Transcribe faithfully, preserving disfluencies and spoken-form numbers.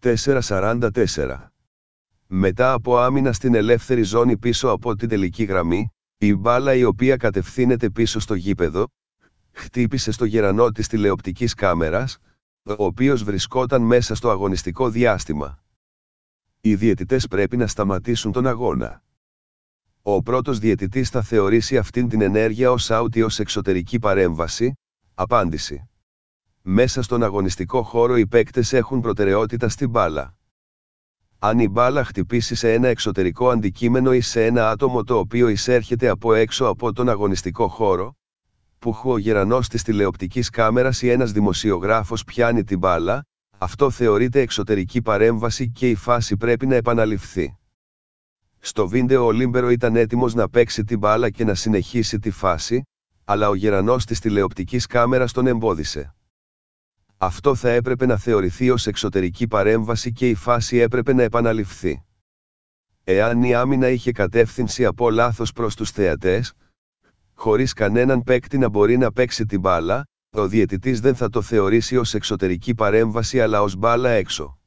τετρακόσια σαράντα τέσσερα. Μετά από άμυνα στην ελεύθερη ζώνη πίσω από την τελική γραμμή, η μπάλα η οποία κατευθύνεται πίσω στο γήπεδο, χτύπησε στο γερανό της τηλεοπτικής κάμερας, ο οποίος βρισκόταν μέσα στο αγωνιστικό διάστημα. Οι διαιτητές πρέπει να σταματήσουν τον αγώνα. Ο πρώτος διαιτητής θα θεωρήσει αυτήν την ενέργεια ως out ή ως εξωτερική παρέμβαση. Απάντηση. Μέσα στον αγωνιστικό χώρο οι παίκτες έχουν προτεραιότητα στην μπάλα. Αν η μπάλα χτυπήσει σε ένα εξωτερικό αντικείμενο ή σε ένα άτομο το οποίο εισέρχεται από έξω από τον αγωνιστικό χώρο, που ο γερανός της τηλεοπτικής κάμερας ή ένας δημοσιογράφος πιάνει την μπάλα, αυτό θεωρείται εξωτερική παρέμβαση και η φάση πρέπει να επαναληφθεί. Στο βίντεο ο Λίμπερο ήταν έτοιμος να παίξει την μπάλα και να συνεχίσει τη φάση, αλλά ο γερανός της τηλεοπτικής κάμερας τον εμπόδισε. Αυτό θα έπρεπε να θεωρηθεί ως εξωτερική παρέμβαση και η φάση έπρεπε να επαναληφθεί. Εάν η άμυνα είχε κατεύθυνση από λάθος προς τους θεατές, χωρίς κανέναν παίκτη να μπορεί να παίξει την μπάλα, ο διαιτητής δεν θα το θεωρήσει ως εξωτερική παρέμβαση αλλά ως μπάλα έξω.